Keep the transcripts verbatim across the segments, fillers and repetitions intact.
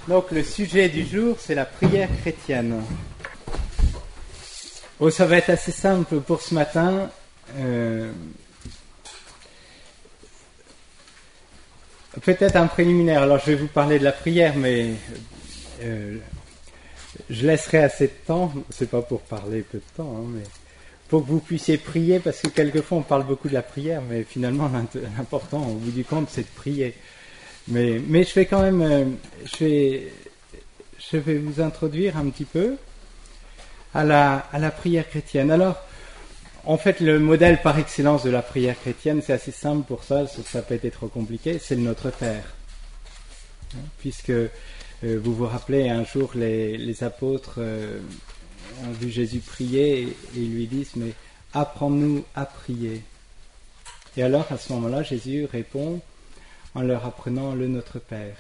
Donc le sujet du jour, c'est la prière chrétienne. Oh, ça va être assez simple pour ce matin. Euh, peut-être un préliminaire. Alors je vais vous parler de la prière, mais euh, je laisserai assez de temps. C'est pas pour parler peu de temps, hein, mais pour que vous puissiez prier, parce que quelquefois on parle beaucoup de la prière, mais finalement l'important au bout du compte, c'est de prier. Mais, mais je vais quand même, euh, je vais, je vais vous introduire un petit peu à la, à la prière chrétienne. Alors, en fait, le modèle par excellence de la prière chrétienne, c'est assez simple pour ça, ça n'a pas été trop compliqué, c'est le Notre Père. Puisque euh, vous vous rappelez, un jour, les, les apôtres euh, ont vu Jésus prier et, et ils lui disent, mais apprends-nous à prier. Et alors, à ce moment-là, Jésus répond en leur apprenant le Notre Père.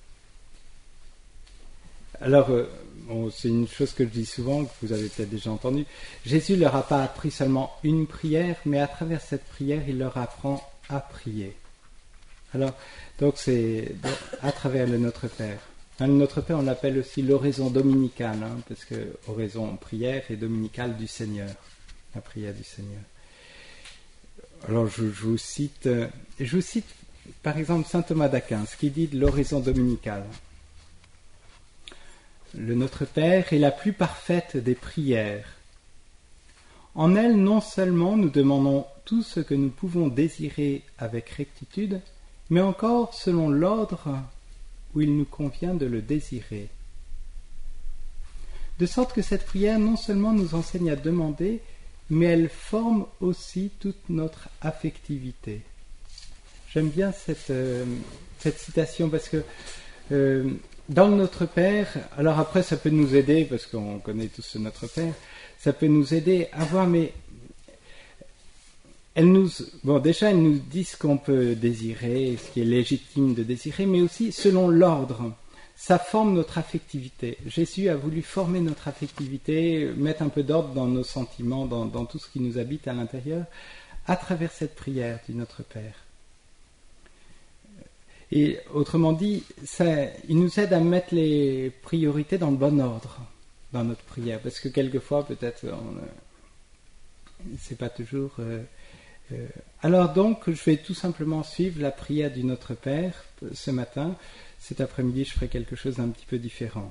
Alors, euh, bon, c'est une chose que je dis souvent, que vous avez peut-être déjà entendu. Jésus ne leur a pas appris seulement une prière, mais à travers cette prière, il leur apprend à prier. Alors, donc c'est à travers le Notre Père. Hein, le Notre Père, on l'appelle aussi l'oraison dominicale, hein, parce que oraison prière et dominicale du Seigneur, la prière du Seigneur. Alors, je, je vous cite, euh, je vous cite par exemple saint Thomas d'Aquin, ce qui dit de l'oraison dominicale. Le Notre Père est la plus parfaite des prières. En elle, non seulement nous demandons tout ce que nous pouvons désirer avec rectitude, mais encore selon l'ordre où il nous convient de le désirer. De sorte que cette prière non seulement nous enseigne à demander, mais elle forme aussi toute notre affectivité. J'aime bien cette, euh, cette citation parce que euh, dans le Notre Père, alors après ça peut nous aider, parce qu'on connaît tous ce Notre Père, ça peut nous aider à voir, mais elle nous, bon déjà elle nous dit ce qu'on peut désirer, ce qui est légitime de désirer, mais aussi selon l'ordre, ça forme notre affectivité. Jésus a voulu former notre affectivité, mettre un peu d'ordre dans nos sentiments, dans, dans tout ce qui nous habite à l'intérieur, à travers cette prière du Notre Père. Et autrement dit, ça, il nous aide à mettre les priorités dans le bon ordre dans notre prière, parce que quelquefois, peut-être, on, c'est pas toujours. Euh, euh, alors donc, je vais tout simplement suivre la prière du Notre Père ce matin. Cet après-midi, je ferai quelque chose d'un petit peu différent.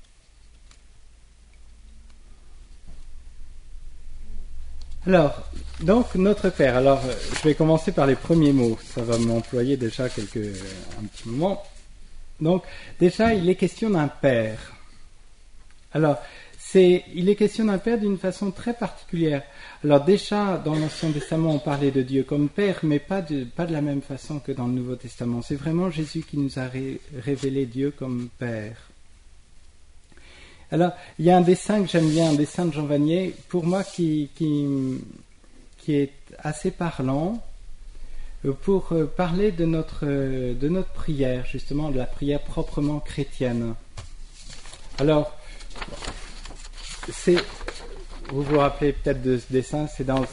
Alors, donc, Notre Père. Alors, je vais commencer par les premiers mots. Ça va m'employer déjà quelques, un petit moment. Donc, déjà, il est question d'un Père. Alors, c'est, il est question d'un Père d'une façon très particulière. Alors, déjà, dans l'Ancien Testament, on parlait de Dieu comme Père, mais pas de, pas de la même façon que dans le Nouveau Testament. C'est vraiment Jésus qui nous a ré, révélé Dieu comme Père. Alors, il y a un dessin que j'aime bien, un dessin de Jean Vanier, pour moi qui, qui, qui est assez parlant, pour parler de notre, de notre prière, justement, de la prière proprement chrétienne. Alors, c'est, vous vous rappelez peut-être de ce dessin, c'est dans,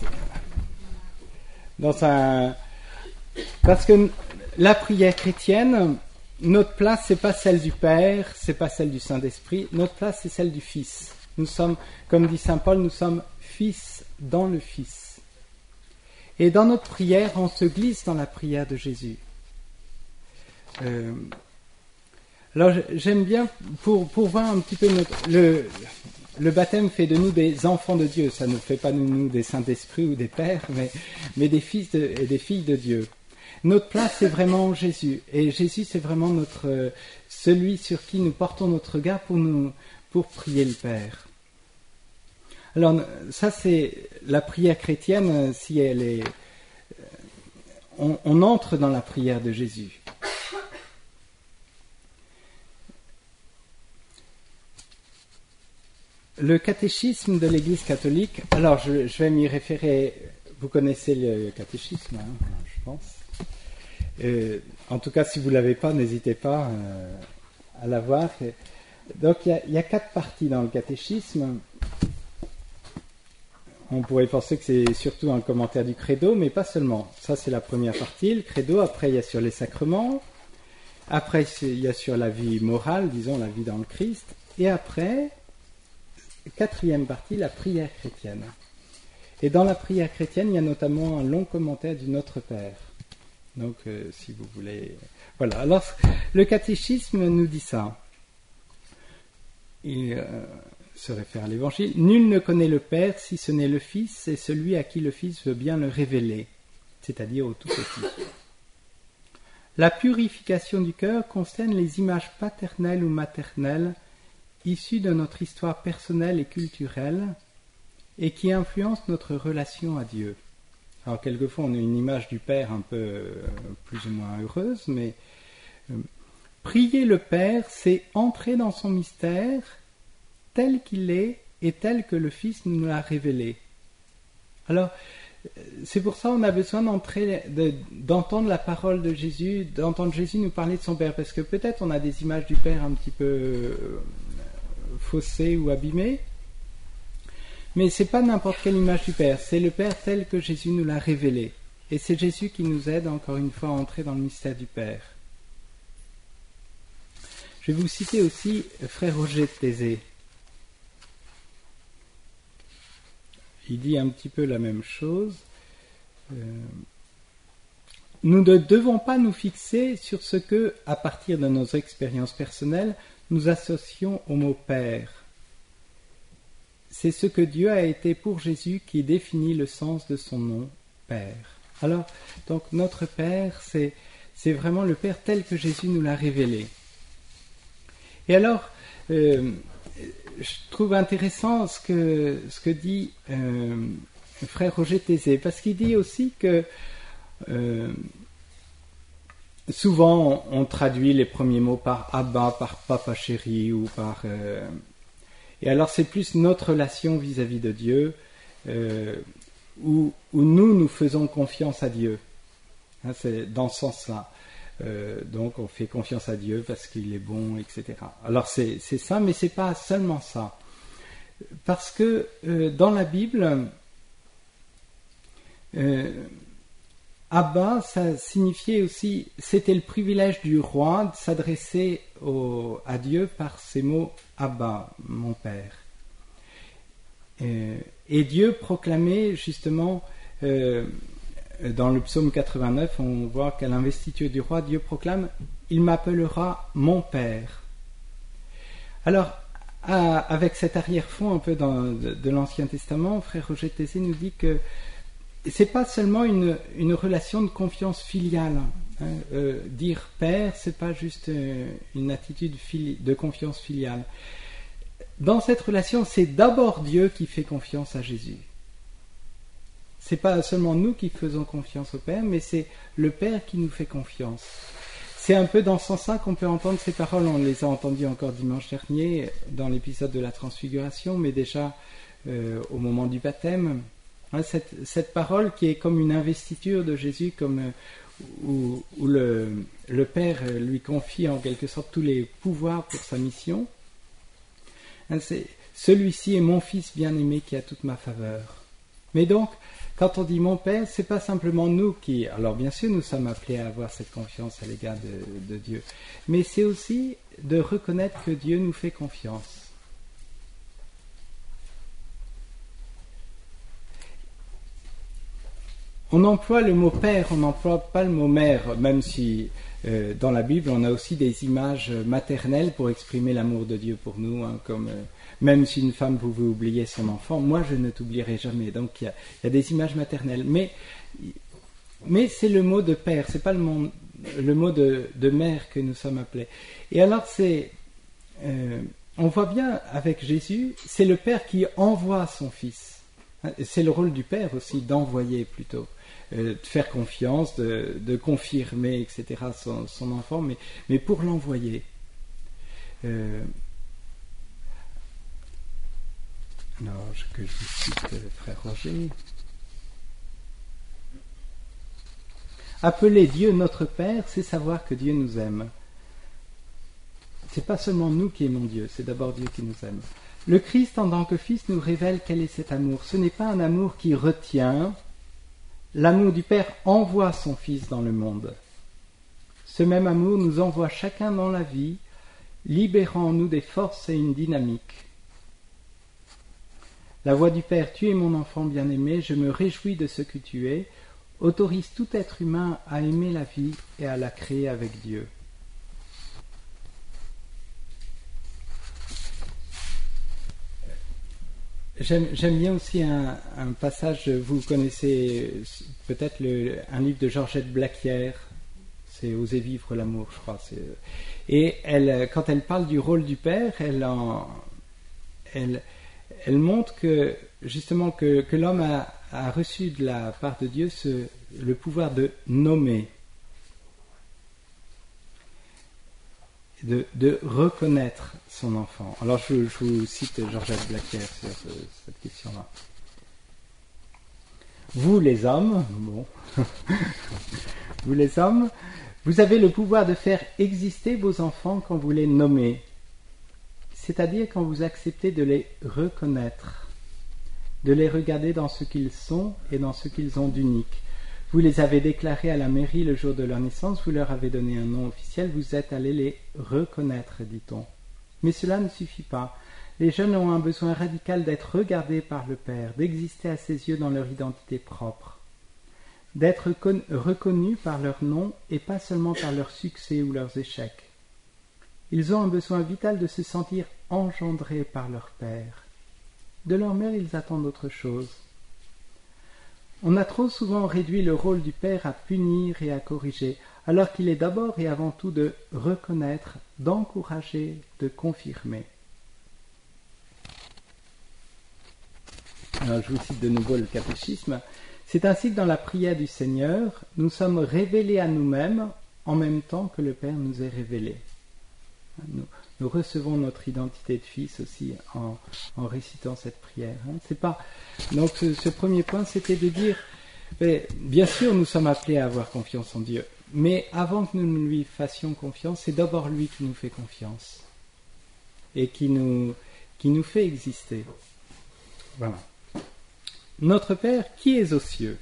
dans un... Parce que la prière chrétienne, notre place, c'est pas celle du Père, c'est pas celle du Saint-Esprit. Notre place, c'est celle du Fils. Nous sommes, comme dit saint Paul, nous sommes fils dans le Fils. Et dans notre prière, on se glisse dans la prière de Jésus. Euh, alors, j'aime bien, pour, pour voir un petit peu notre... Le, le baptême fait de nous des enfants de Dieu. Ça ne fait pas de nous des Saint-Esprit ou des Pères, mais, mais des fils de, et des filles de Dieu. Notre place, c'est vraiment Jésus. Et Jésus, c'est vraiment notre, euh, celui sur qui nous portons notre regard pour, nous, pour prier le Père. Alors, ça, c'est la prière chrétienne, si elle est... On, on entre dans la prière de Jésus. Le catéchisme de l'Église catholique, alors je, je vais m'y référer, vous connaissez le catéchisme, hein, je pense. Euh, en tout cas, si vous ne l'avez pas, n'hésitez pas euh, à l'avoir. Donc, il y, y a quatre parties dans le catéchisme. On pourrait penser que c'est surtout un commentaire du credo, mais pas seulement. Ça, c'est la première partie, le credo. Après, il y a sur les sacrements. après, il y a sur la vie morale, disons, la vie dans le Christ. Et après, quatrième partie, la prière chrétienne. Et dans la prière chrétienne, il y a notamment un long commentaire du Notre Père. Donc, euh, si vous voulez... Voilà. Alors, le catéchisme nous dit ça. Il euh, se réfère à l'Évangile. « Nul ne connaît le Père si ce n'est le Fils, et celui à qui le Fils veut bien le révéler, c'est-à-dire au tout petit. » La purification du cœur concerne les images paternelles ou maternelles issues de notre histoire personnelle et culturelle et qui influencent notre relation à Dieu. Alors, quelquefois, on a une image du Père un peu euh, plus ou moins heureuse, mais euh, prier le Père, c'est entrer dans son mystère tel qu'il est et tel que le Fils nous l'a révélé. Alors, c'est pour ça qu'on a besoin d'entrer, de, d'entendre la parole de Jésus, d'entendre Jésus nous parler de son Père, parce que peut-être on a des images du Père un petit peu euh, faussées ou abîmées, mais c'est pas n'importe quelle image du Père, c'est le Père tel que Jésus nous l'a révélé. Et c'est Jésus qui nous aide encore une fois à entrer dans le mystère du Père. Je vais vous citer aussi Frère Roger de Taizé. Il dit un petit peu la même chose. Euh, nous ne devons pas nous fixer sur ce que, à partir de nos expériences personnelles, nous associons au mot Père. C'est ce que Dieu a été pour Jésus qui définit le sens de son nom, Père. Alors, donc notre Père, c'est, c'est vraiment le Père tel que Jésus nous l'a révélé. Et alors, euh, je trouve intéressant ce que, ce que dit euh, Frère Roger de Taizé, parce qu'il dit aussi que euh, souvent on, on traduit les premiers mots par Abba, par Papa chéri, ou par... Euh, et alors c'est plus notre relation vis-à-vis de Dieu, euh, où, où nous, nous faisons confiance à Dieu. Hein, c'est dans ce sens-là. Euh, donc on fait confiance à Dieu parce qu'il est bon, et cetera. Alors c'est, c'est ça, mais c'est pas seulement ça. Parce que euh, dans la Bible, euh, Abba, ça signifiait aussi, c'était le privilège du roi de s'adresser au, à Dieu par ces mots Abba, mon Père. Euh, et Dieu proclamait justement... Euh, Dans le psaume quatre-vingt-neuf, on voit qu'à l'investiture du roi, Dieu proclame « Il m'appellera mon Père ». Alors, à, avec cet arrière-fond un peu dans, de, de l'Ancien Testament, Frère Roger de Taizé nous dit que c'est pas seulement une, une relation de confiance filiale. Hein. Euh, dire « Père », c'est pas juste euh, une attitude fili- de confiance filiale. Dans cette relation, c'est d'abord Dieu qui fait confiance à Jésus. C'est pas seulement nous qui faisons confiance au Père, mais c'est le Père qui nous fait confiance. C'est un peu dans ce sens-là qu'on peut entendre ces paroles. On les a entendues encore dimanche dernier dans l'épisode de la Transfiguration, mais déjà euh, au moment du baptême. Hein, cette, cette parole qui est comme une investiture de Jésus, comme euh, où, où le, le Père lui confie en quelque sorte tous les pouvoirs pour sa mission. Hein, c'est, celui-ci est mon Fils bien-aimé qui a toute ma faveur. Mais donc, quand on dit mon Père, c'est pas simplement nous qui... Alors bien sûr, nous sommes appelés à avoir cette confiance à l'égard de, de Dieu. Mais c'est aussi de reconnaître que Dieu nous fait confiance. On emploie le mot Père, on n'emploie pas le mot Mère, même si euh, dans la Bible, on a aussi des images maternelles pour exprimer l'amour de Dieu pour nous, hein, comme... Euh, Même si une femme pouvait oublier son enfant, moi je ne t'oublierai jamais. Donc il y a, il y a des images maternelles. Mais, mais c'est le mot de père, c'est pas le mot, le mot de, de mère que nous sommes appelés. Et alors c'est, euh, on voit bien avec Jésus, c'est le Père qui envoie son Fils. C'est le rôle du Père aussi, d'envoyer plutôt, euh, de faire confiance, de, de confirmer, et cetera son, son enfant, mais, mais pour l'envoyer. Euh, Alors, que je vous cite, euh, Frère Roger. Appeler Dieu notre Père, c'est savoir que Dieu nous aime. C'est pas seulement nous qui aimons Dieu, c'est d'abord Dieu qui nous aime. Le Christ, en tant que Fils, nous révèle quel est cet amour. Ce n'est pas un amour qui retient. L'amour du Père envoie son Fils dans le monde. Ce même amour nous envoie chacun dans la vie, libérant en nous des forces et une dynamique. La voix du Père, tu es mon enfant bien-aimé, je me réjouis de ce que tu es, autorise tout être humain à aimer la vie et à la créer avec Dieu. J'aime, j'aime bien aussi un, un passage, vous connaissez peut-être le, un livre de Georgette Blaquière, c'est « Oser vivre l'amour », je crois. C'est, et elle, quand elle parle du rôle du Père, elle, en, elle, elle montre que justement que, que l'homme a, a reçu de la part de Dieu ce, le pouvoir de nommer, de, de reconnaître son enfant. Alors je, je vous cite Georgette Blaquière sur ce, cette question-là. Vous les hommes, bon, vous les hommes, vous avez le pouvoir de faire exister vos enfants quand vous les nommez, c'est-à-dire quand vous acceptez de les reconnaître, de les regarder dans ce qu'ils sont et dans ce qu'ils ont d'unique. Vous les avez déclarés à la mairie le jour de leur naissance, vous leur avez donné un nom officiel, vous êtes allés les reconnaître, dit-on. Mais cela ne suffit pas. Les jeunes ont un besoin radical d'être regardés par le Père, d'exister à ses yeux dans leur identité propre, d'être reconnus par leur nom et pas seulement par leurs succès ou leurs échecs. Ils ont un besoin vital de se sentir engendrés par leur Père. De leur mère, ils attendent autre chose. On a trop souvent réduit le rôle du Père à punir et à corriger, alors qu'il est d'abord et avant tout de reconnaître, d'encourager, de confirmer. Alors, je vous cite de nouveau le catéchisme. C'est ainsi que dans la prière du Seigneur, nous sommes révélés à nous-mêmes en même temps que le Père nous est révélé. Nous, nous recevons notre identité de fils aussi en, en récitant cette prière. Hein. C'est pas... Donc ce, ce premier point, c'était de dire, mais, bien sûr nous sommes appelés à avoir confiance en Dieu, mais avant que nous lui fassions confiance, c'est d'abord lui qui nous fait confiance et qui nous, qui nous fait exister. Voilà. Notre Père qui est aux cieux.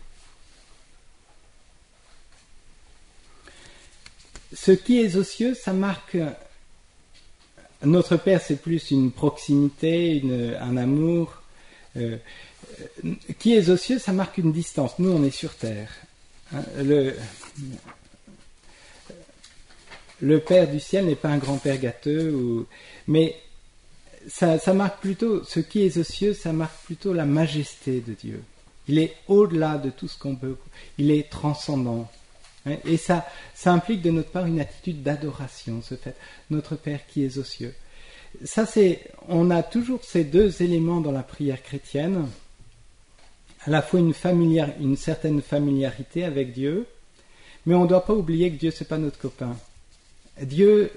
Ce qui est aux cieux, ça marque... Notre Père, c'est plus une proximité, une, un amour. Euh, qui est aux cieux, ça marque une distance. Nous, on est sur terre. Hein, le, le Père du ciel n'est pas un grand-père gâteux, ou, mais ça, ça marque plutôt, ce qui est aux cieux, ça marque plutôt la majesté de Dieu. Il est au-delà de tout ce qu'on peut. Il est transcendant. Et ça, ça implique de notre part une attitude d'adoration, ce fait, notre Père qui est aux cieux. Ça, c'est, on a toujours ces deux éléments dans la prière chrétienne, à la fois une, familiar, une certaine familiarité avec Dieu, mais on ne doit pas oublier que Dieu, c'est pas notre copain. Dieu,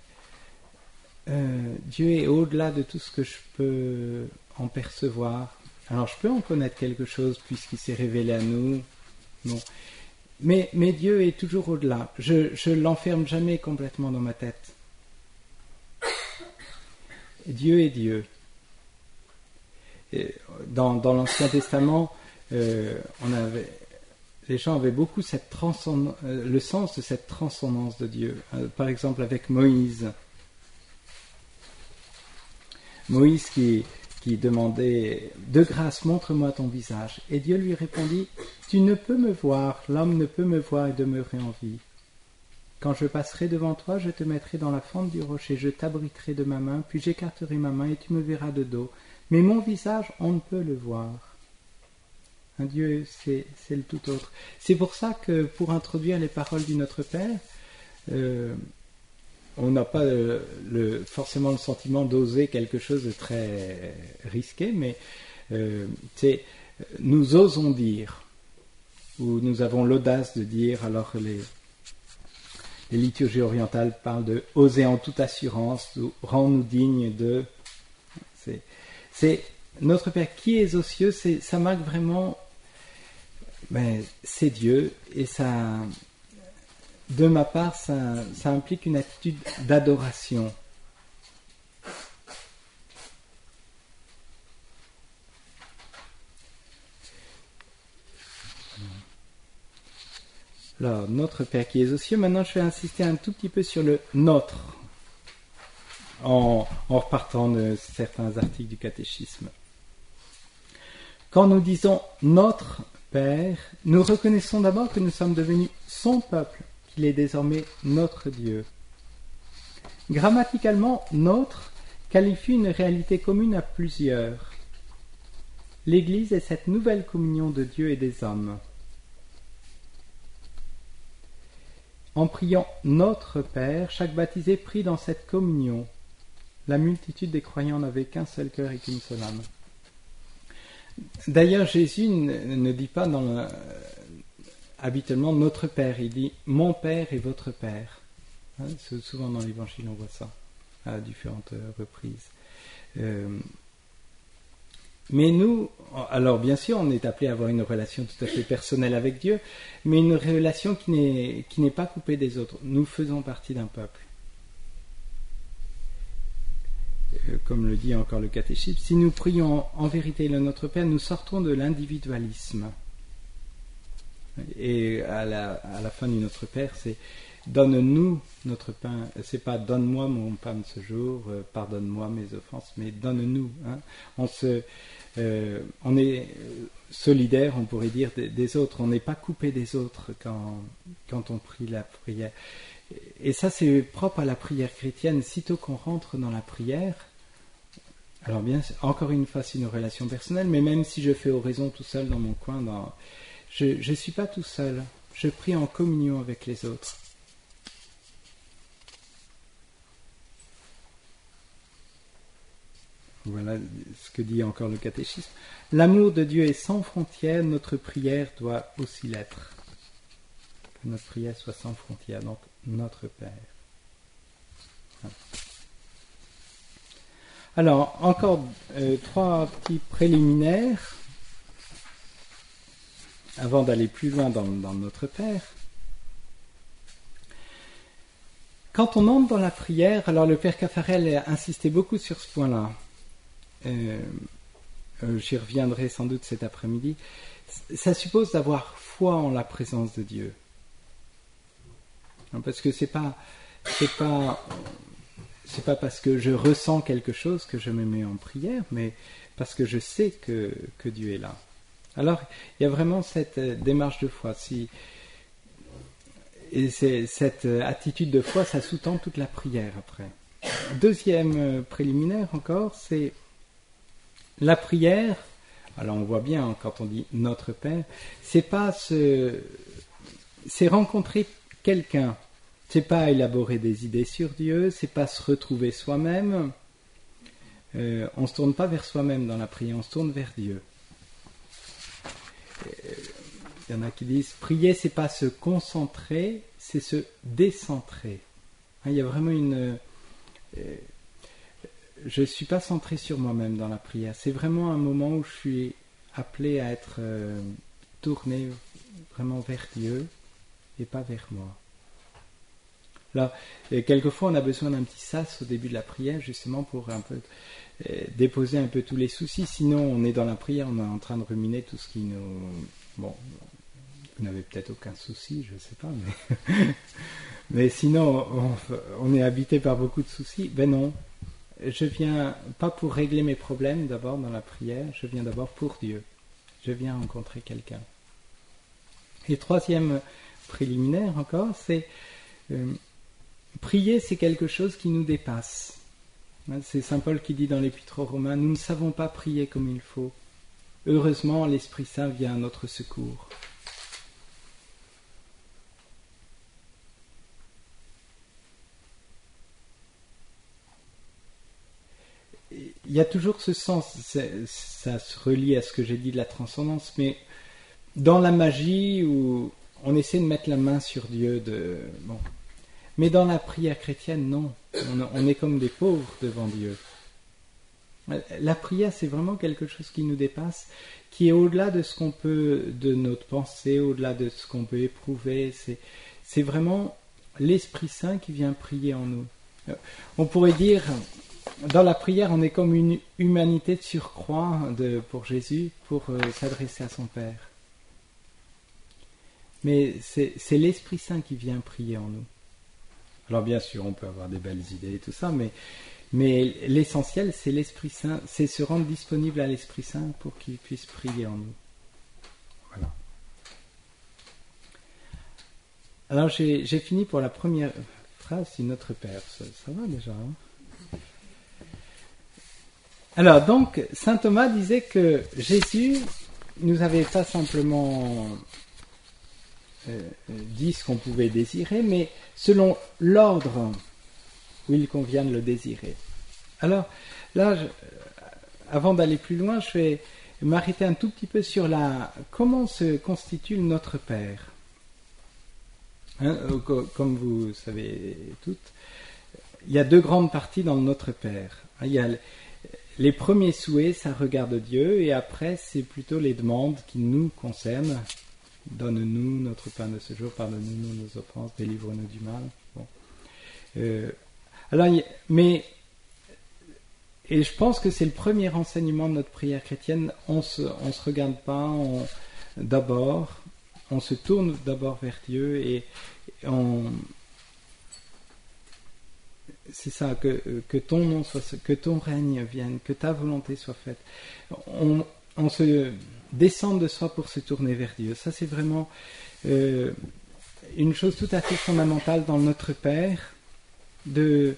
euh, Dieu est au-delà de tout ce que je peux en percevoir. Alors, je peux en connaître quelque chose puisqu'il s'est révélé à nous. Bon. Mais, mais Dieu est toujours au-delà. Je ne l'enferme jamais complètement dans ma tête. Dieu est Dieu. Et dans, dans l'Ancien Testament, euh, on avait, les gens avaient beaucoup cette transcend, euh, le sens de cette transcendance de Dieu. Euh, par exemple avec Moïse. Moïse qui... qui demandait « De grâce, montre-moi ton visage ». Et Dieu lui répondit « Tu ne peux me voir, l'homme ne peut me voir et demeurer en vie. Quand je passerai devant toi, je te mettrai dans la fente du rocher, je t'abriterai de ma main, puis j'écarterai ma main et tu me verras de dos. Mais mon visage, on ne peut le voir. » Un Dieu, c'est, c'est le tout autre. C'est pour ça que pour introduire les paroles du Notre Père, euh, on n'a pas le, le, forcément le sentiment d'oser quelque chose de très risqué, mais euh, c'est, nous osons dire, ou nous avons l'audace de dire, alors que les, les liturgies orientales parlent de « oser en toute assurance » ou « rends-nous dignes de ». C'est, c'est notre Père qui est aux cieux, c'est, ça marque vraiment, ben, c'est Dieu, et ça... De ma part, ça, ça implique une attitude d'adoration. Alors, notre Père qui es aux cieux. Maintenant, je vais insister un tout petit peu sur le notre, en, en repartant de certains articles du catéchisme. Quand nous disons notre Père, nous reconnaissons d'abord que nous sommes devenus son peuple, qu'il est désormais notre Dieu. Grammaticalement, notre qualifie une réalité commune à plusieurs. L'Église est cette nouvelle communion de Dieu et des hommes. En priant notre Père, chaque baptisé prie dans cette communion. La multitude des croyants n'avait qu'un seul cœur et qu'une seule âme. D'ailleurs, Jésus ne, ne dit pas dans le, habituellement notre Père, il dit mon Père et votre Père. Hein, souvent dans l'Évangile, on voit ça à différentes reprises. Euh, mais nous, alors bien sûr, on est appelé à avoir une relation tout à fait personnelle avec Dieu, mais une relation qui n'est, qui n'est pas coupée des autres. Nous faisons partie d'un peuple. Comme le dit encore le catéchisme, si nous prions en vérité le Notre Père, nous sortons de l'individualisme. Et à la, à la fin du Notre Père, c'est donne-nous notre pain. C'est pas donne-moi mon pain de ce jour, euh, pardonne-moi mes offenses, mais donne-nous. Hein. On se, euh, on est solidaire, on pourrait dire, des, des autres. On n'est pas coupé des autres quand, quand on prie la prière. Et ça, c'est propre à la prière chrétienne. Sitôt qu'on rentre dans la prière, alors bien, encore une fois, c'est une relation personnelle, mais même si je fais oraison tout seul dans mon coin, dans, je ne suis pas tout seul. Je prie en communion avec les autres. Voilà ce que dit encore le catéchisme. L'amour de Dieu est sans frontières, notre prière doit aussi l'être. Que notre prière soit sans frontières, donc notre Père. Alors, encore euh, trois petits préliminaires avant d'aller plus loin dans, dans notre Père. Quand on entre dans la prière, alors le Père Caffarel a insisté beaucoup sur ce point-là. Euh, euh, j'y reviendrai sans doute cet après-midi. Ça suppose d'avoir foi en la présence de Dieu. Parce que c'est pas, c'est pas, c'est pas parce que je ressens quelque chose que je me mets en prière, mais parce que je sais que, que Dieu est là. Alors, il y a vraiment cette démarche de foi. Si, et c'est, cette attitude de foi, ça sous-tend toute la prière après. Deuxième préliminaire encore, c'est la prière. Alors, on voit bien quand on dit notre Père, c'est pas ce, c'est rencontrer quelqu'un. C'est pas élaborer des idées sur Dieu, c'est pas se retrouver soi-même. Euh, on se tourne pas vers soi-même dans la prière, on se tourne vers Dieu. Il y en a qui disent prier, c'est pas se concentrer, c'est se décentrer. Hein, il y a vraiment une. Euh, je suis pas centré sur moi-même dans la prière. C'est vraiment un moment où je suis appelé à être euh, tourné vraiment vers Dieu et pas vers moi. Là, et quelquefois, on a besoin d'un petit sas au début de la prière, justement pour un peu euh, déposer un peu tous les soucis. Sinon, on est dans la prière, on est en train de ruminer tout ce qui nous... Bon, vous n'avez peut-être aucun souci, je ne sais pas, mais... mais sinon, on, on est habité par beaucoup de soucis. Ben non, je viens pas pour régler mes problèmes d'abord dans la prière, je viens d'abord pour Dieu. Je viens rencontrer quelqu'un. Et troisième préliminaire encore, c'est... Euh, prier, c'est quelque chose qui nous dépasse. C'est saint Paul qui dit dans l'Épître aux Romains, nous ne savons pas prier comme il faut. Heureusement, l'Esprit Saint vient à notre secours. Il y a toujours ce sens, ça se relie à ce que j'ai dit de la transcendance, mais dans la magie où on essaie de mettre la main sur Dieu, de bon. Mais dans la prière chrétienne, non. On, on est comme des pauvres devant Dieu. La prière, c'est vraiment quelque chose qui nous dépasse, qui est au-delà de ce qu'on peut, de notre pensée, au-delà de ce qu'on peut éprouver. C'est, c'est vraiment l'Esprit Saint qui vient prier en nous. On pourrait dire, dans la prière, on est comme une humanité de surcroît de, pour Jésus, pour euh, s'adresser à son Père. mais c'est, c'est l'Esprit Saint qui vient prier en nous. Alors bien sûr, on peut avoir des belles idées et tout ça, mais, mais l'essentiel, c'est l'Esprit Saint, c'est se rendre disponible à l'Esprit Saint pour qu'il puisse prier en nous. Voilà. Alors j'ai, j'ai fini pour la première phrase, c'est Notre Père. Ça, ça va déjà, hein? Alors donc, saint Thomas disait que Jésus nous avait pas simplement euh, dit ce qu'on pouvait désirer, mais selon l'ordre où il convient de le désirer. Alors là, je, avant d'aller plus loin, je vais m'arrêter un tout petit peu sur la comment se constitue Notre Père. Hein, comme vous savez toutes, il y a deux grandes parties dans le Notre Père. Il y a les premiers souhaits, ça regarde Dieu, et après, c'est plutôt les demandes qui nous concernent. Donne-nous notre pain de ce jour, pardonne-nous nos offenses, délivre-nous du mal. Bon. Euh, alors, mais, et je pense que c'est le premier enseignement de notre prière chrétienne. On se, on se regarde pas, on, d'abord, on se tourne d'abord vers Dieu et on. C'est ça, que, que ton nom soit, que ton règne vienne, que ta volonté soit faite. On, on se descend de soi pour se tourner vers Dieu. Ça, c'est vraiment euh, une chose tout à fait fondamentale dans notre Père. De,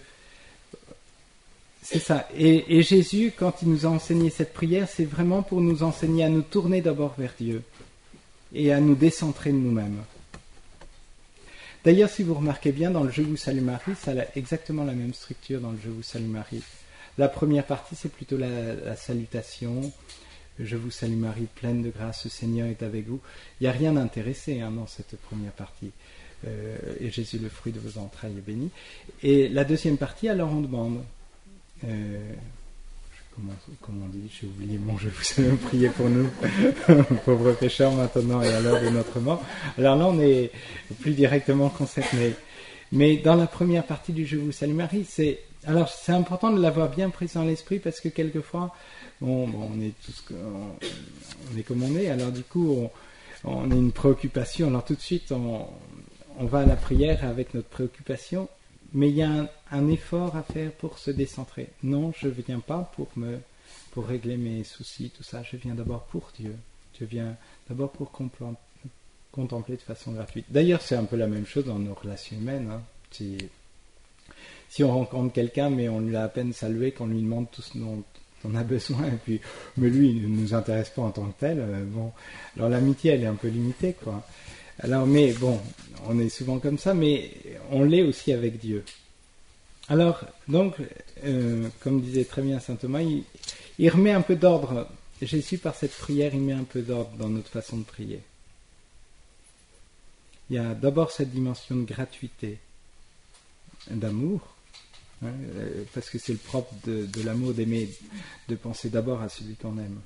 c'est ça. Et, et Jésus, quand il nous a enseigné cette prière, c'est vraiment pour nous enseigner à nous tourner d'abord vers Dieu et à nous décentrer de nous-mêmes. D'ailleurs, si vous remarquez bien, dans le « Je vous salue Marie », ça a exactement la même structure dans le « Je vous salue Marie ». La première partie, c'est plutôt la, la salutation. « Je vous salue Marie, pleine de grâce, le Seigneur est avec vous ». Il n'y a rien d'intéressé hein, dans cette première partie. Euh, et Jésus, le fruit de vos entrailles, est béni. Et la deuxième partie, alors on demande. Euh, comment, comment on dit ? J'ai oublié mon « Je vous salue, priez pour nous ». Pauvres pécheurs, maintenant et à l'heure de notre mort. Alors là, on est plus directement concerné. Mais dans la première partie du « Je vous salue Marie », c'est... Alors, c'est important de l'avoir bien présent à l'esprit parce que quelquefois, bon, bon, on est tous... On, on est comme on est, alors du coup, on, on a une préoccupation. Alors tout de suite, on, on va à la prière avec notre préoccupation, mais il y a un, un effort à faire pour se décentrer. Non, je ne viens pas pour me... pour régler mes soucis, tout ça. Je viens d'abord pour Dieu. Je viens d'abord pour compl- contempler de façon gratuite. D'ailleurs, c'est un peu la même chose dans nos relations humaines. Hein. Si, si on rencontre quelqu'un, mais on lui a à peine salué, qu'on lui demande tout ce dont on a besoin, et puis, mais lui, il ne nous intéresse pas en tant que tel, euh, bon. Alors l'amitié, elle est un peu limitée, quoi. Alors, mais bon, on est souvent comme ça, mais on l'est aussi avec Dieu. Alors, donc, euh, comme disait très bien saint Thomas, il, il remet un peu d'ordre. Jésus, par cette prière, il met un peu d'ordre dans notre façon de prier. Il y a d'abord cette dimension de gratuité, d'amour, hein, parce que c'est le propre de, de l'amour d'aimer, de penser d'abord à celui qu'on aime.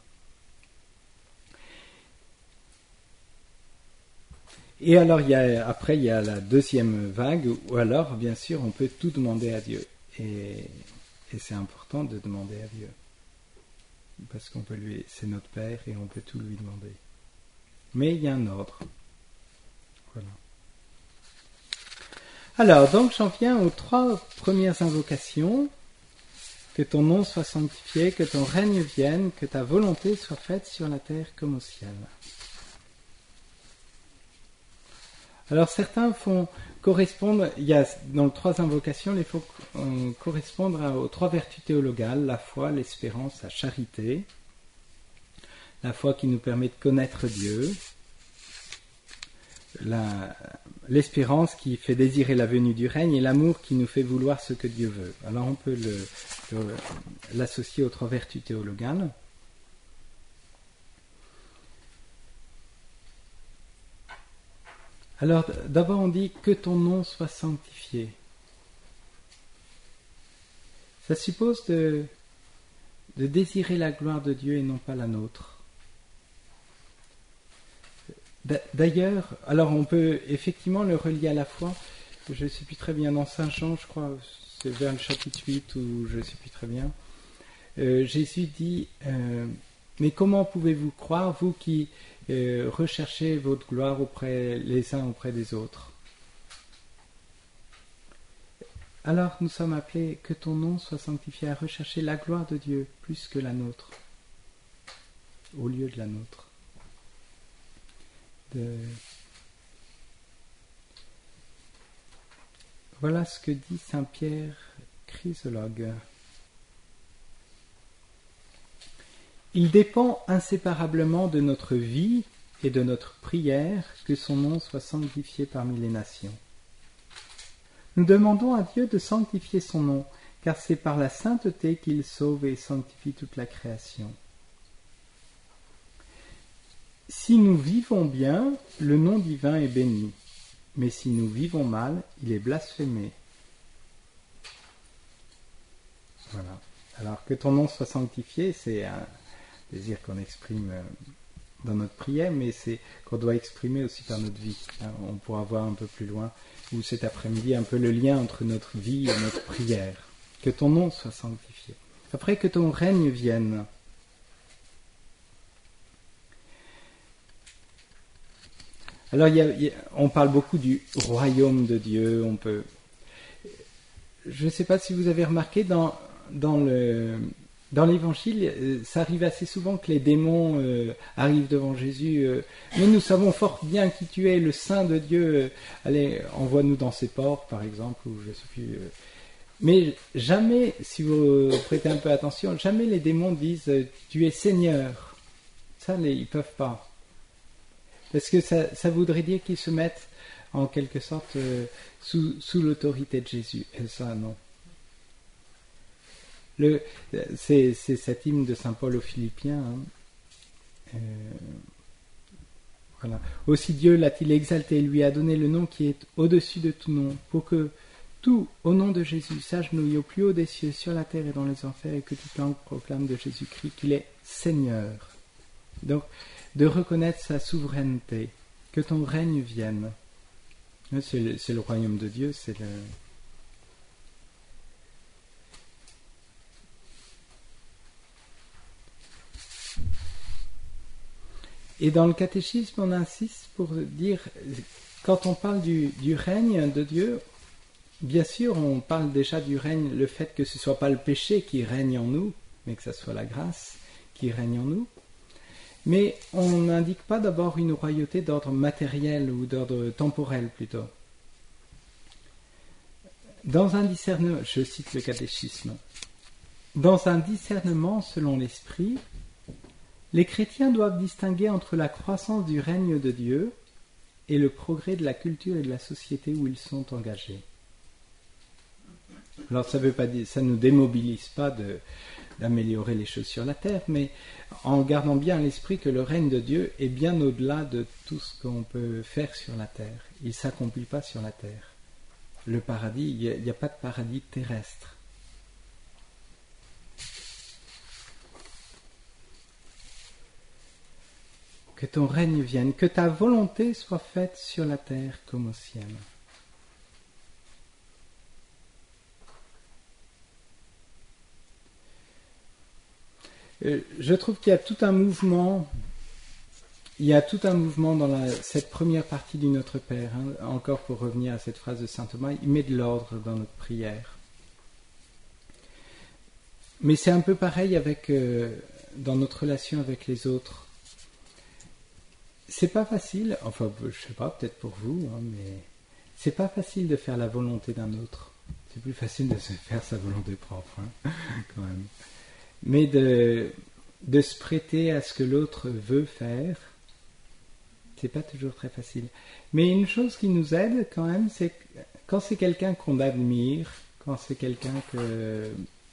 Et alors, il y a, après, il y a la deuxième vague, où alors, bien sûr, on peut tout demander à Dieu. Et, et c'est important de demander à Dieu. Parce qu'on peut lui, c'est notre Père et on peut tout lui demander. Mais il y a un ordre. Voilà. Alors, donc, j'en viens aux trois premières invocations. Que ton nom soit sanctifié, que ton règne vienne, que ta volonté soit faite sur la terre comme au ciel. Alors certains font correspondre, il y a dans les trois invocations, il faut euh, correspondre à, aux trois vertus théologales, la foi, l'espérance, la charité. La foi qui nous permet de connaître Dieu, la, l'espérance qui fait désirer la venue du règne et l'amour qui nous fait vouloir ce que Dieu veut. Alors on peut le, le, l'associer aux trois vertus théologales. Alors, d'abord, on dit que ton nom soit sanctifié. Ça suppose de, de désirer la gloire de Dieu et non pas la nôtre. D'ailleurs, alors on peut effectivement le relier à la foi. Je ne sais plus très bien, dans Saint Jean, je crois, c'est vers le chapitre huit, ou je ne sais plus très bien. Euh, Jésus dit, euh, mais comment pouvez-vous croire, vous qui, euh, recherchez votre gloire auprès les uns auprès des autres. Alors nous sommes appelés que ton nom soit sanctifié, à rechercher la gloire de Dieu plus que la nôtre, au lieu de la nôtre. De... Voilà ce que dit saint Pierre Chrysologue. Il dépend inséparablement de notre vie et de notre prière que son nom soit sanctifié parmi les nations. Nous demandons à Dieu de sanctifier son nom, car c'est par la sainteté qu'il sauve et sanctifie toute la création. Si nous vivons bien, le nom divin est béni, mais si nous vivons mal, il est blasphémé. Voilà. Alors que ton nom soit sanctifié, c'est un désir qu'on exprime dans notre prière, mais c'est qu'on doit exprimer aussi par notre vie. On pourra voir un peu plus loin, ou cet après-midi, un peu le lien entre notre vie et notre prière. Que ton nom soit sanctifié. Après, que ton règne vienne. Alors, il y a, il y a, on parle beaucoup du royaume de Dieu. On peut. Je ne sais pas si vous avez remarqué dans dans le dans l'Évangile, ça arrive assez souvent que les démons euh, arrivent devant Jésus. Euh, mais nous savons fort bien qui tu es, le Saint de Dieu. Euh, allez, envoie-nous dans ces ports, par exemple, ou je sais plus. Euh. Mais jamais, si vous prêtez un peu attention, jamais les démons disent euh, tu es Seigneur. Ça, les, ils peuvent pas. Parce que ça, ça voudrait dire qu'ils se mettent en quelque sorte euh, sous, sous l'autorité de Jésus. Et ça, non. Le, c'est, c'est cet hymne de saint Paul aux Philippiens. Hein. Euh, voilà. Aussi Dieu l'a-t-il exalté, lui a donné le nom qui est au-dessus de tout nom, pour que tout, au nom de Jésus, s'agenouille au plus haut des cieux, sur la terre et dans les enfers, et que toute langue proclame de Jésus-Christ qu'il est Seigneur. Donc, de reconnaître sa souveraineté, que ton règne vienne. C'est le, c'est le royaume de Dieu, c'est le... Et dans le catéchisme, on insiste pour dire, quand on parle du, du règne de Dieu, bien sûr, on parle déjà du règne, le fait que ce ne soit pas le péché qui règne en nous, mais que ce soit la grâce qui règne en nous. Mais on n'indique pas d'abord une royauté d'ordre matériel ou d'ordre temporel plutôt. Dans un discernement, je cite le catéchisme, dans un discernement selon l'esprit, les chrétiens doivent distinguer entre la croissance du règne de Dieu et le progrès de la culture et de la société où ils sont engagés. Alors ça veut pas dire, ça ne nous démobilise pas de, d'améliorer les choses sur la terre, mais en gardant bien à l'esprit que le règne de Dieu est bien au-delà de tout ce qu'on peut faire sur la terre. Il ne s'accomplit pas sur la terre. Le paradis, il n'y a, a pas de paradis terrestre. Que ton règne vienne, que ta volonté soit faite sur la terre comme au ciel. Euh, je trouve qu'il y a tout un mouvement, il y a tout un mouvement dans la, cette première partie du Notre Père. Hein, encore pour revenir à cette phrase de saint Thomas, il met de l'ordre dans notre prière. Mais c'est un peu pareil avec euh, dans notre relation avec les autres. C'est pas facile, enfin je sais pas, peut-être pour vous, hein, mais c'est pas facile de faire la volonté d'un autre. C'est plus facile de se faire sa volonté propre, hein, quand même. Mais de, de se prêter à ce que l'autre veut faire, c'est pas toujours très facile. Mais une chose qui nous aide quand même, c'est que quand c'est quelqu'un qu'on admire, quand c'est quelqu'un que...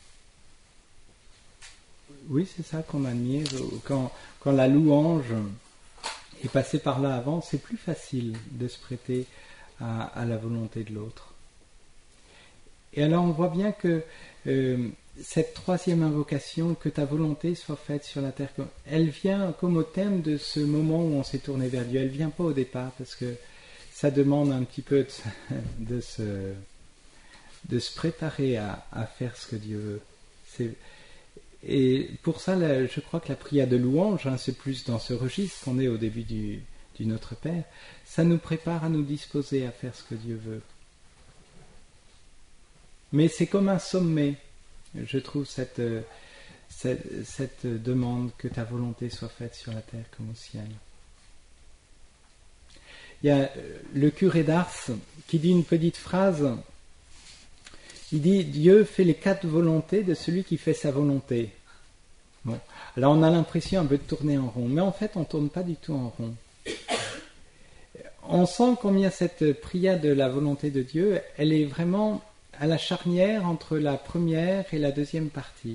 Oui, c'est ça qu'on admire, quand, quand la louange est passée par là avant, c'est plus facile de se prêter à, à la volonté de l'autre. Et alors on voit bien que euh, cette troisième invocation, que ta volonté soit faite sur la terre, elle vient comme au thème de ce moment où on s'est tourné vers Dieu. Elle ne vient pas au départ parce que ça demande un petit peu de, de, se, de se préparer à, à faire ce que Dieu veut. C'est, et pour ça, la, je crois que la prière de louange, hein, c'est plus dans ce registre qu'on est au début du, du Notre Père, ça nous prépare à nous disposer à faire ce que Dieu veut. Mais c'est comme un sommet, je trouve, cette, cette, cette demande que ta volonté soit faite sur la terre comme au ciel. Il y a le curé d'Ars qui dit une petite phrase. Il dit « Dieu fait les quatre volontés de celui qui fait sa volonté ». Bon, là on a l'impression un peu de tourner en rond, mais en fait on ne tourne pas du tout en rond. On sent combien cette prière de la volonté de Dieu, elle est vraiment à la charnière entre la première et la deuxième partie.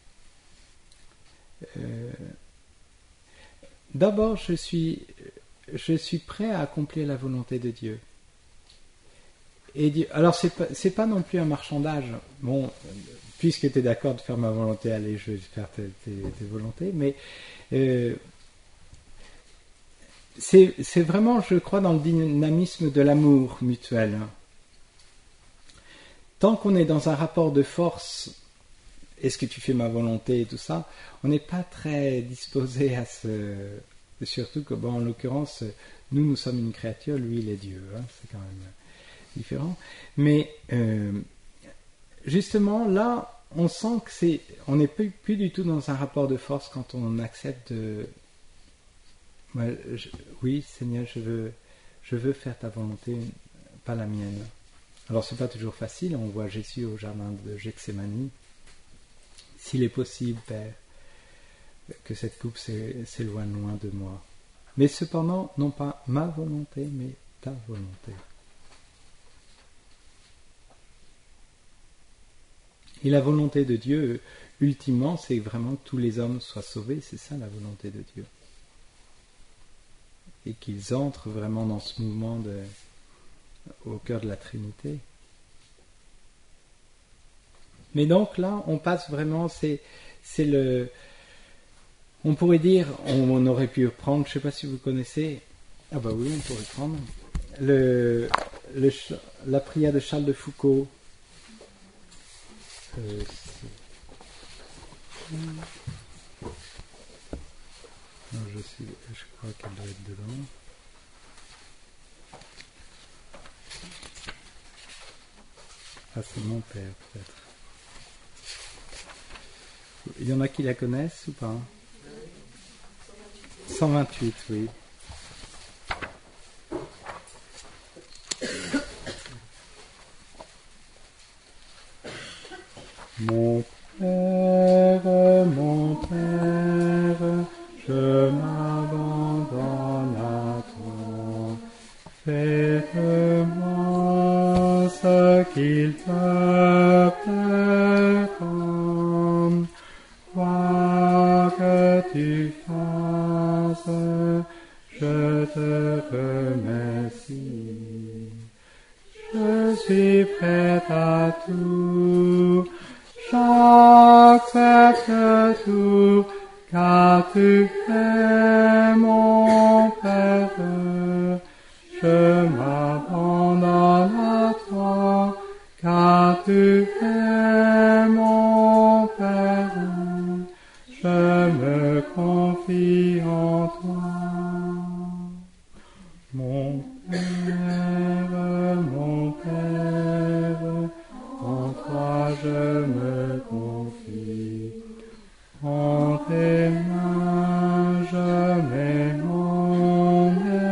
Euh, d'abord, je suis, je suis prêt à accomplir la volonté de Dieu. Et Dieu, alors, c'est pas, c'est pas non plus un marchandage. Bon, puisque tu es d'accord de faire ma volonté, allez, je vais faire tes, tes, tes volontés, mais euh, c'est, c'est vraiment, je crois, dans le dynamisme de l'amour mutuel. Tant qu'on est dans un rapport de force, est-ce que tu fais ma volonté et tout ça, on n'est pas très disposé à se... Surtout que, bon, en l'occurrence, nous, nous sommes une créature, lui, il est Dieu. Hein, c'est quand même différent. Mais, euh, justement, là, on sent que c'est... On n'est plus, plus du tout dans un rapport de force quand on accepte de... Moi, je, oui, Seigneur, je veux, je veux faire ta volonté, pas la mienne. Alors, c'est pas toujours facile. On voit Jésus au jardin de Gethsémani. S'il est possible, Père, que cette coupe s'éloigne loin de moi. Mais cependant, non pas ma volonté, mais ta volonté. Et la volonté de Dieu, ultimement, c'est vraiment que tous les hommes soient sauvés. C'est ça la volonté de Dieu. Et qu'ils entrent vraiment dans ce mouvement de... au cœur de la Trinité. Mais donc là, on passe vraiment, c'est, c'est le... On pourrait dire, on, on aurait pu prendre, je ne sais pas si vous connaissez, ah bah oui, on pourrait prendre, le, le, la prière de Charles de Foucault. Euh, non, je, suis, je crois qu'elle doit être dedans. Ah, c'est mon père, peut-être. Il y en a qui la connaissent ou pas? cent vingt-huit, oui. Mon Père, mon Père, je m'abandonne à toi. Fais-moi ce qu'il te plaira. Quoi que tu fasses, je te remercie. Je suis prêt à tout. J'accepte tout, car tu es mon Père. Je m'abandonne à toi, car tu es mon Père. Je me confie en toi. Mon Père, mon Père, en toi je me confie. En tes mains je mets mon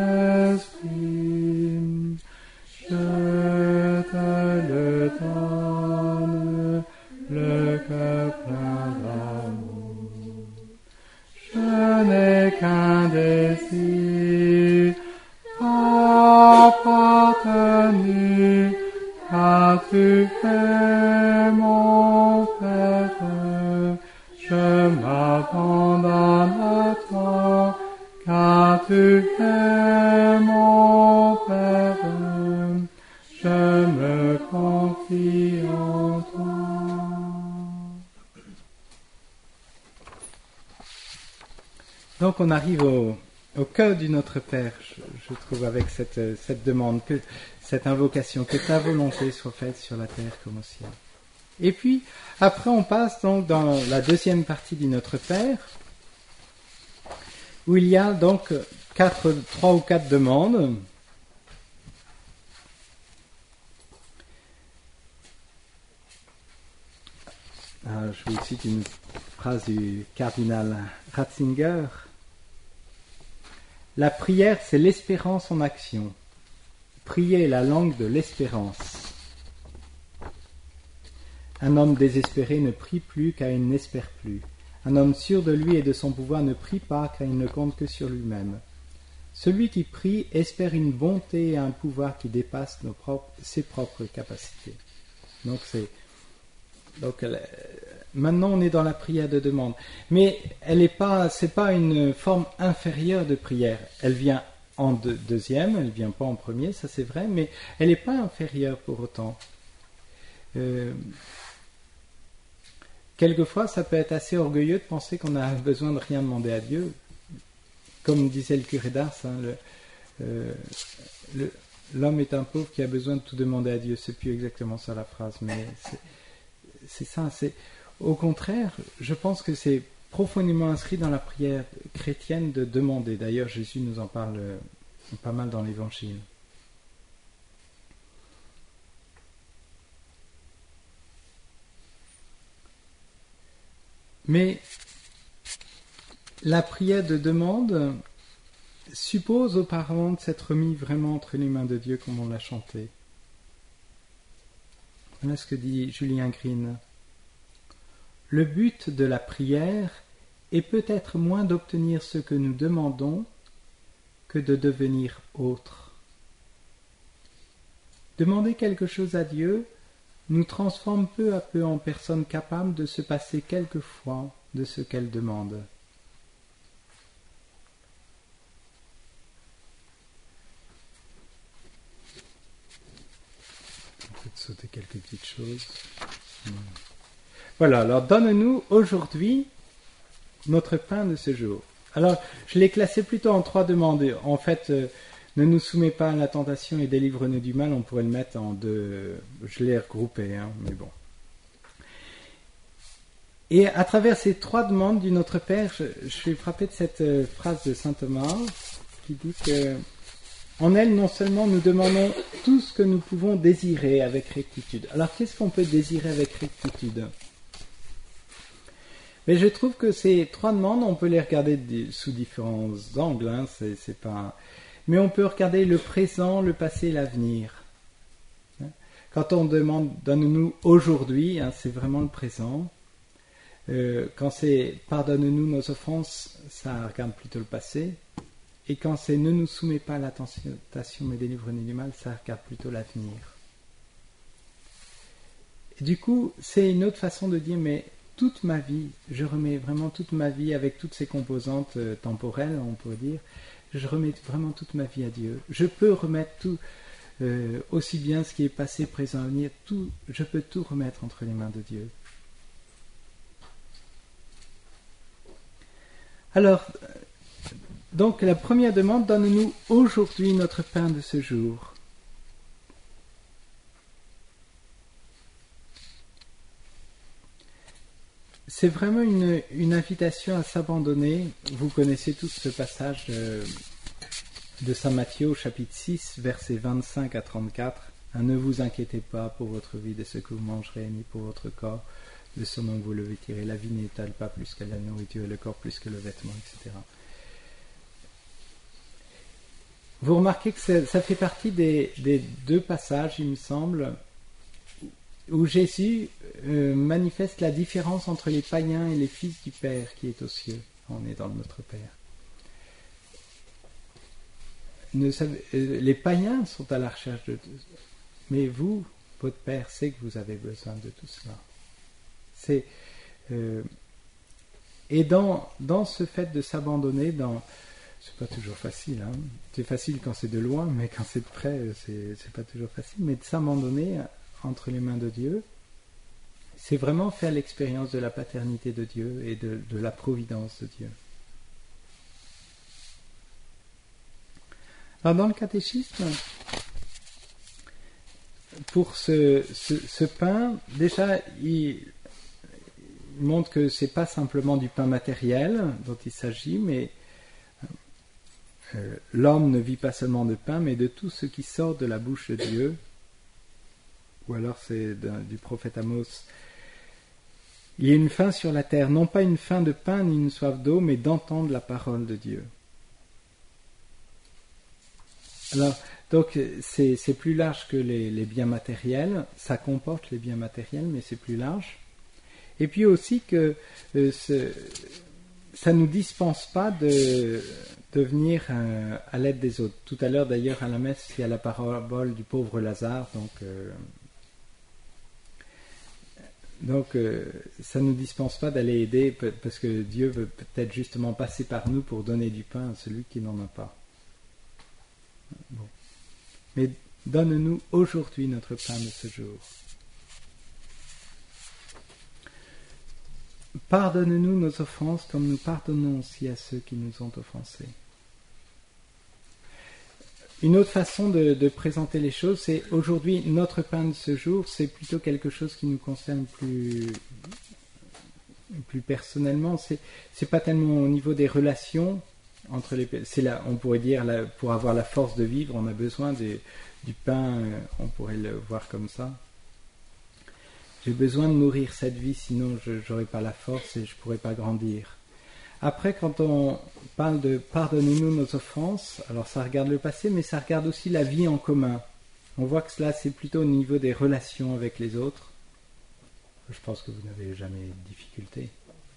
esprit. Je te le donne, le cœur plein d'amour. Je n'ai qu'un désir, appartenir, car tu es mon Père. Je m'abandonne à toi, car tu es mon Père. Je me confie en toi. Donc on arrive au, au cœur du Notre Père, je, je trouve, avec cette, cette demande, que, cette invocation, que ta volonté soit faite sur la terre comme au ciel. Et puis, après, on passe donc dans la deuxième partie du Notre Père, où il y a donc quatre, trois ou quatre demandes. Alors, je vous cite une phrase du cardinal Ratzinger. La prière, c'est l'espérance en action. Prier est la langue de l'espérance. Un homme désespéré ne prie plus car il n'espère plus. Un homme sûr de lui et de son pouvoir ne prie pas car il ne compte que sur lui-même. Celui qui prie espère une bonté et un pouvoir qui dépassent nos propres, ses propres capacités. Donc c'est donc maintenant on est dans la prière de demande, mais elle est pas, c'est pas une forme inférieure de prière. Elle vient en deux, deuxième, elle vient pas en premier, ça c'est vrai, mais elle n'est pas inférieure pour autant. Euh, Quelquefois, ça peut être assez orgueilleux de penser qu'on a besoin de rien demander à Dieu. Comme disait le curé d'Ars, hein, le, euh, le, l'homme est un pauvre qui a besoin de tout demander à Dieu. C'est plus exactement ça la phrase, mais c'est, c'est ça. C'est, au contraire, je pense que c'est profondément inscrit dans la prière chrétienne de demander. D'ailleurs, Jésus nous en parle euh, pas mal dans l'Évangile. Mais la prière de demande suppose auparavant de s'être mis vraiment entre les mains de Dieu comme on l'a chanté. Voilà ce que dit Julien Green. Le but de la prière est peut-être moins d'obtenir ce que nous demandons que de devenir autre. Demander quelque chose à Dieu nous transforme peu à peu en personnes capables de se passer quelquefois de ce qu'elle demande. On peut sauter quelques petites choses. Voilà, alors donne-nous aujourd'hui notre pain de ce jour. Alors, je l'ai classé plutôt en trois demandes. En fait, euh, ne nous soumets pas à la tentation et délivre-nous du mal, on pourrait le mettre en deux. Je l'ai regroupé, hein, mais bon. Et à travers ces trois demandes du Notre Père, je, je suis frappé de cette euh, phrase de saint Thomas qui dit que en elle, non seulement nous demandons tout ce que nous pouvons désirer avec rectitude. Alors, qu'est-ce qu'on peut désirer avec rectitude ? Mais je trouve que ces trois demandes, on peut les regarder sous différents angles. Hein, c'est, c'est pas... Mais on peut regarder le présent, le passé et l'avenir. Quand on demande « donne-nous aujourd'hui hein, », c'est vraiment le présent. Euh, quand c'est « pardonne-nous nos offenses », ça regarde plutôt le passé. Et quand c'est « ne nous soumets pas à la tentation, mais délivre-nous du mal », ça regarde plutôt l'avenir. Et du coup, c'est une autre façon de dire « mais toute ma vie, je remets vraiment toute ma vie avec toutes ses composantes euh, temporelles, on pourrait dire, je remets vraiment toute ma vie à Dieu. Je peux remettre tout, euh, aussi bien ce qui est passé, présent, avenir, tout, je peux tout remettre entre les mains de Dieu. Alors, donc la première demande, donne-nous aujourd'hui notre pain de ce jour. C'est vraiment une, une invitation à s'abandonner. Vous connaissez tous ce passage de, de saint Matthieu au chapitre six, versets vingt-cinq à trente-quatre. « Ne vous inquiétez pas pour votre vie de ce que vous mangerez, ni pour votre corps, de ce dont vous le vêtirez. La vie n'est-elle pas plus que la nourriture, et le corps plus que le vêtement, et cetera » Vous remarquez que ça, ça fait partie des, des deux passages, il me semble, où Jésus euh, manifeste la différence entre les païens et les fils du Père qui est aux cieux. On est dans notre Père. Ne savez, euh, les païens sont à la recherche de tout, mais vous, votre Père sait que vous avez besoin de tout cela. C'est, euh, et dans, dans ce fait de s'abandonner, dans, c'est pas toujours facile, hein. C'est facile quand c'est de loin, mais quand c'est de près, c'est, c'est pas toujours facile, mais de s'abandonner entre les mains de Dieu, c'est vraiment faire l'expérience de la paternité de Dieu et de, de la providence de Dieu. Alors dans le catéchisme, pour ce, ce, ce pain, déjà, il, il montre que c'est pas simplement du pain matériel dont il s'agit, mais euh, l'homme ne vit pas seulement de pain, mais de tout ce qui sort de la bouche de Dieu. Ou alors c'est du prophète Amos. Il y a une faim sur la terre, non pas une faim de pain ni une soif d'eau, mais d'entendre la parole de Dieu. Alors, donc, c'est, c'est plus large que les, les biens matériels. Ça comporte les biens matériels, mais c'est plus large. Et puis aussi que euh, ce, ça ne nous dispense pas de, de venir euh, à l'aide des autres. Tout à l'heure, d'ailleurs, à la messe, il y a la parabole du pauvre Lazare. Donc, euh, donc euh, ça ne nous dispense pas d'aller aider, parce que Dieu veut peut-être justement passer par nous pour donner du pain à celui qui n'en a pas. Bon. Mais donne-nous aujourd'hui notre pain de ce jour. Pardonne-nous nos offenses comme nous pardonnons aussi à ceux qui nous ont offensés. Une autre façon de, de présenter les choses, c'est aujourd'hui notre pain de ce jour, c'est plutôt quelque chose qui nous concerne plus, plus personnellement. C'est, c'est pas tellement au niveau des relations entre les, c'est là, on pourrait dire là, pour avoir la force de vivre, on a besoin de, du pain, on pourrait le voir comme ça. J'ai besoin de nourrir cette vie, sinon je n'aurai pas la force et je ne pourrai pas grandir. Après, quand on parle de « pardonnez-nous nos offenses », alors ça regarde le passé, mais ça regarde aussi la vie en commun. On voit que cela, c'est plutôt au niveau des relations avec les autres. Je pense que vous n'avez jamais de difficulté.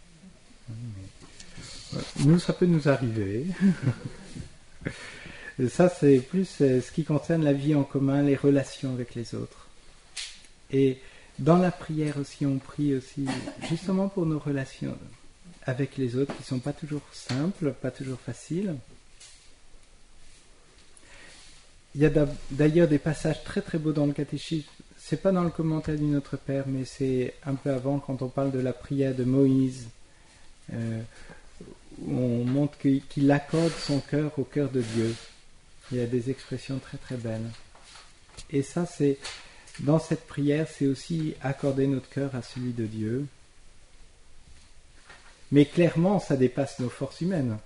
Mais... nous, ça peut nous arriver. Et ça, c'est plus ce qui concerne la vie en commun, les relations avec les autres. Et dans la prière aussi, on prie aussi justement pour nos relations avec les autres qui ne sont pas toujours simples, pas toujours faciles. Il y a d'ailleurs des passages très très beaux dans le catéchisme. C'est pas dans le commentaire du Notre Père, mais c'est un peu avant quand on parle de la prière de Moïse, euh, où on montre qu'il accorde son cœur au cœur de Dieu. Il y a des expressions très très belles. Et ça, c'est dans cette prière, c'est aussi accorder notre cœur à celui de Dieu. Mais clairement, ça dépasse nos forces humaines.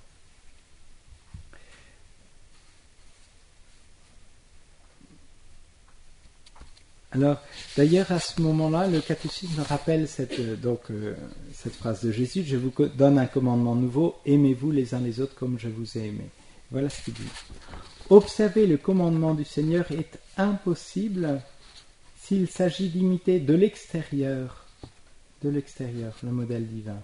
Alors, d'ailleurs, à ce moment-là, le catéchisme rappelle cette, donc, euh, cette phrase de Jésus, « Je vous donne un commandement nouveau, aimez-vous les uns les autres comme je vous ai aimé. » Voilà ce qu'il dit. Observer le commandement du Seigneur est impossible s'il s'agit d'imiter de l'extérieur, de l'extérieur, le modèle divin.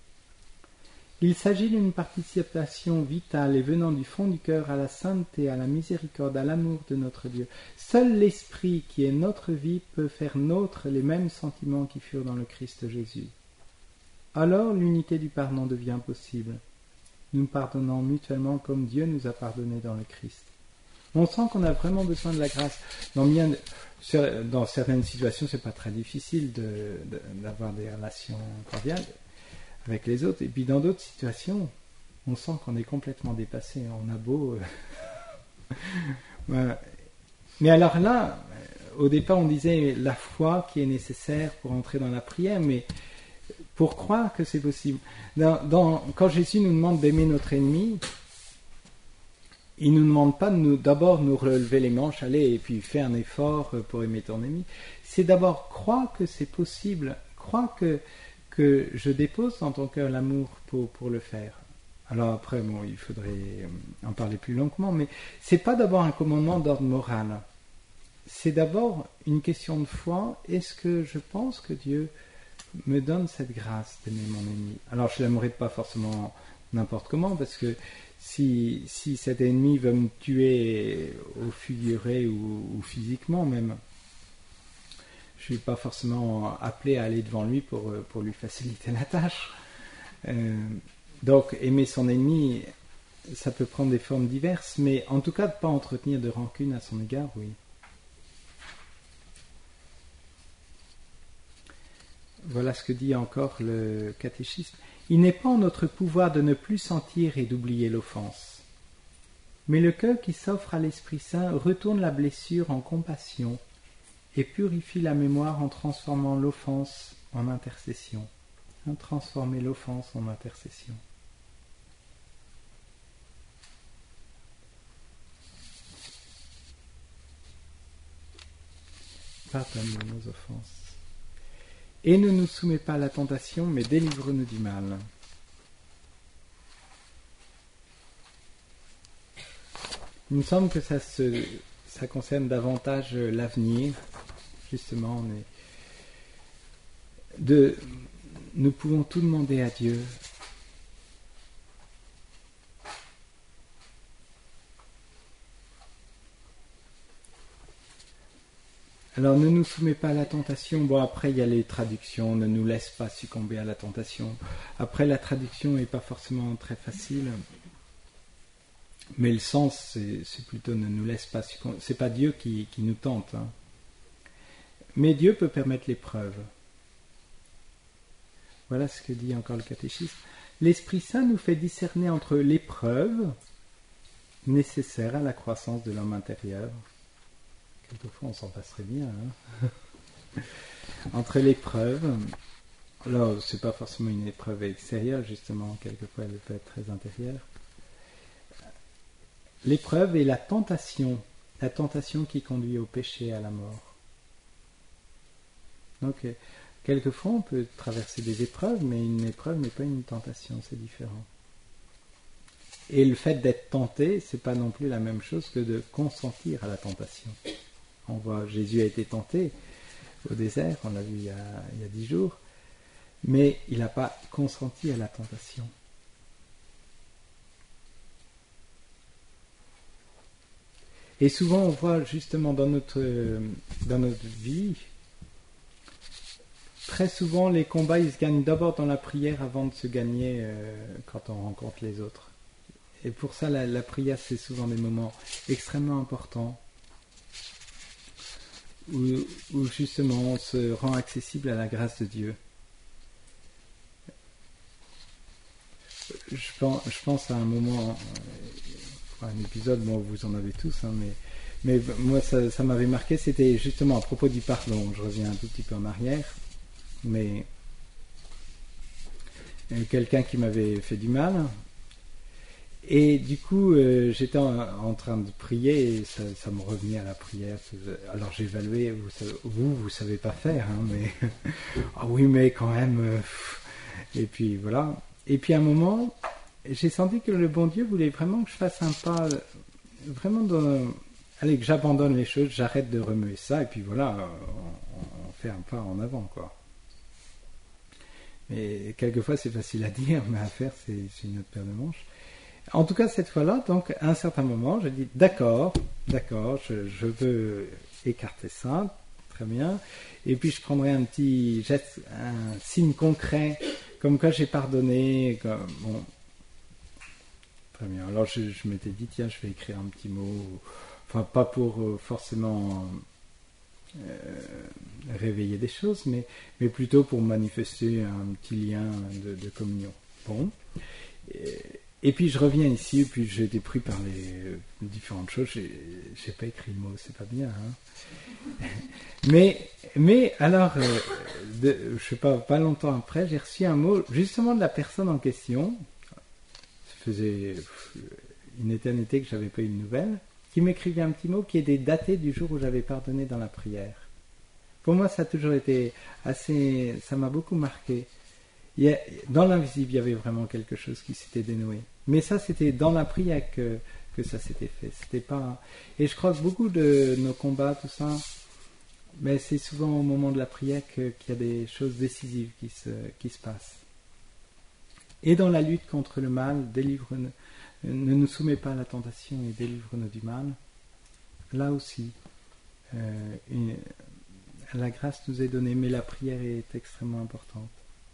Il s'agit d'une participation vitale et venant du fond du cœur à la sainteté, à la miséricorde, à l'amour de notre Dieu. Seul l'Esprit qui est notre vie peut faire nôtre les mêmes sentiments qui furent dans le Christ Jésus. Alors l'unité du pardon devient possible. Nous pardonnons mutuellement comme Dieu nous a pardonné dans le Christ. On sent qu'on a vraiment besoin de la grâce. Dans, bien, dans certaines situations, c'est pas très difficile de, de, d'avoir des relations cordiales avec les autres. Et puis dans d'autres situations, on sent qu'on est complètement dépassé. On a beau... Euh... voilà. Mais alors là, au départ, on disait la foi qui est nécessaire pour entrer dans la prière, mais pour croire que c'est possible. Dans, dans, quand Jésus nous demande d'aimer notre ennemi, il ne nous demande pas de nous, d'abord nous relever les manches, aller et puis faire un effort pour aimer ton ennemi. C'est d'abord croire que c'est possible, croire que que je dépose dans ton cœur l'amour pour, pour le faire. Alors après, bon, il faudrait en parler plus longuement, mais c'est pas d'abord un commandement d'ordre moral. C'est d'abord une question de foi. Est-ce que je pense que Dieu me donne cette grâce d'aimer mon ennemi? Alors je l'aimerais pas forcément n'importe comment, parce que si, si cet ennemi veut me tuer au figuré ou, ou physiquement même, je ne suis pas forcément appelé à aller devant lui pour, pour lui faciliter la tâche. Euh, donc, aimer son ennemi, ça peut prendre des formes diverses, mais en tout cas, de ne pas entretenir de rancune à son égard, oui. Voilà ce que dit encore le catéchisme. Il n'est pas en notre pouvoir de ne plus sentir et d'oublier l'offense. Mais le cœur qui s'offre à l'Esprit Saint retourne la blessure en compassion et purifie la mémoire en transformant l'offense en intercession. Hein, transformer l'offense en intercession. Pardonne nos offenses. Et ne nous soumets pas à la tentation, mais délivre-nous du mal. Il me semble que ça, se, ça concerne davantage l'avenir, justement. Mais de, nous pouvons tout demander à Dieu. Alors, ne nous soumets pas à la tentation. Bon, après, il y a les traductions. Ne nous laisse pas succomber à la tentation. Après, la traduction n'est pas forcément très facile. Mais le sens, c'est, c'est plutôt ne nous laisse pas succomber. C'est pas Dieu qui, qui nous tente. Hein. Mais Dieu peut permettre l'épreuve. Voilà ce que dit encore le catéchisme. L'Esprit Saint nous fait discerner entre l'épreuve nécessaire à la croissance de l'homme intérieur. Quelquefois, on s'en passerait bien. Hein. Entre l'épreuve, alors c'est pas forcément une épreuve extérieure, justement, quelquefois elle peut être très intérieure. L'épreuve et la tentation, la tentation qui conduit au péché et à la mort. Donc, quelquefois, on peut traverser des épreuves, mais une épreuve n'est pas une tentation, c'est différent. Et le fait d'être tenté, c'est pas non plus la même chose que de consentir à la tentation. On voit, Jésus a été tenté au désert, on l'a vu il y a, il y a dix jours, mais il n'a pas consenti à la tentation. Et souvent, on voit justement dans notre, dans notre vie, très souvent, les combats, ils se gagnent d'abord dans la prière avant de se gagner euh, quand on rencontre les autres. Et pour ça, la, la prière, c'est souvent des moments extrêmement importants où, où justement on se rend accessible à la grâce de Dieu. Je pense, je pense à un moment, euh, un épisode, bon, vous en avez tous, hein, mais, mais moi ça, ça m'avait marqué, c'était justement à propos du pardon. Je reviens un tout petit peu en arrière, mais euh, quelqu'un qui m'avait fait du mal. Et du coup, euh, j'étais en, en train de prier et ça, ça me revenait à la prière. Alors j'évaluais, vous, savez, vous, vous savez pas faire, hein, mais ah oui, mais quand même. Euh, et puis voilà. Et puis à un moment, j'ai senti que le bon Dieu voulait vraiment que je fasse un pas, vraiment, dans, allez, que j'abandonne les choses, j'arrête de remuer ça, et puis voilà, on, on fait un pas en avant, quoi. Mais quelquefois c'est facile à dire, mais à faire c'est, c'est une autre paire de manches. En tout cas, cette fois-là, donc, à un certain moment, je dis d'accord, d'accord, je, je veux écarter ça, très bien. Et puis, je prendrai un petit geste, un signe concret, comme quoi j'ai pardonné. Comme, bon, très bien. Alors, je, je m'étais dit, tiens, je vais écrire un petit mot, enfin, pas pour euh, forcément euh, réveiller des choses, mais, mais plutôt pour manifester un petit lien de, de communion. Bon. Et, Et puis je reviens ici, et puis j'ai été pris par les différentes choses. J'ai, j'ai pas écrit le mot, c'est pas bien. Hein. mais, mais alors, euh, de, je sais pas, pas longtemps après, j'ai reçu un mot justement de la personne en question. Ça faisait une éternité que j'avais pas eu de nouvelles, qui m'écrivait un petit mot qui était daté du jour où j'avais pardonné dans la prière. Pour moi, ça a toujours été assez, ça m'a beaucoup marqué. Il y a, dans l'invisible, il y avait vraiment quelque chose qui s'était dénoué. Mais ça, c'était dans la prière que, que ça s'était fait. C'était pas... Et je crois que beaucoup de nos combats, tout ça, mais c'est souvent au moment de la prière que, qu'il y a des choses décisives qui se, qui se passent. Et dans la lutte contre le mal, délivre-nous, ne nous soumets pas à la tentation et délivre-nous du mal. Là aussi, euh, une, la grâce nous est donnée, mais la prière est extrêmement importante.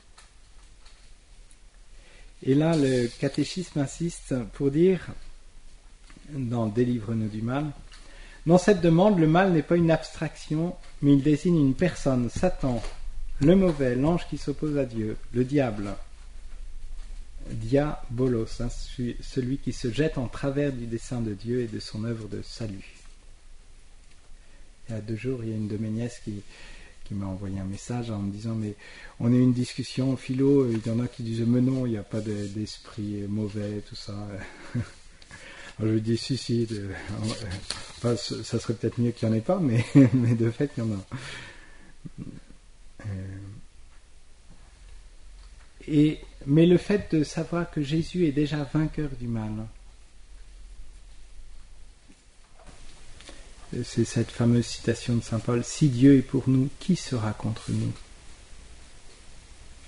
Et là, le catéchisme insiste pour dire, dans Délivre-nous du mal, dans cette demande, le mal n'est pas une abstraction, mais il désigne une personne, Satan, le mauvais, l'ange qui s'oppose à Dieu, le diable, diabolos, hein, celui qui se jette en travers du dessein de Dieu et de son œuvre de salut. il y a deux jours, il y a une de mes nièces qui, qui m'a envoyé un message en me disant mais on a eu une discussion en philo, il y en a qui disent mais non, il n'y a pas de, d'esprit mauvais, tout ça. Alors je lui dis si si, de, enfin, ça serait peut-être mieux qu'il n'y en ait pas, mais, mais de fait il y en a. Euh, et, mais le fait de savoir que Jésus est déjà vainqueur du mal, c'est cette fameuse citation de saint Paul, si Dieu est pour nous, qui sera contre nous ?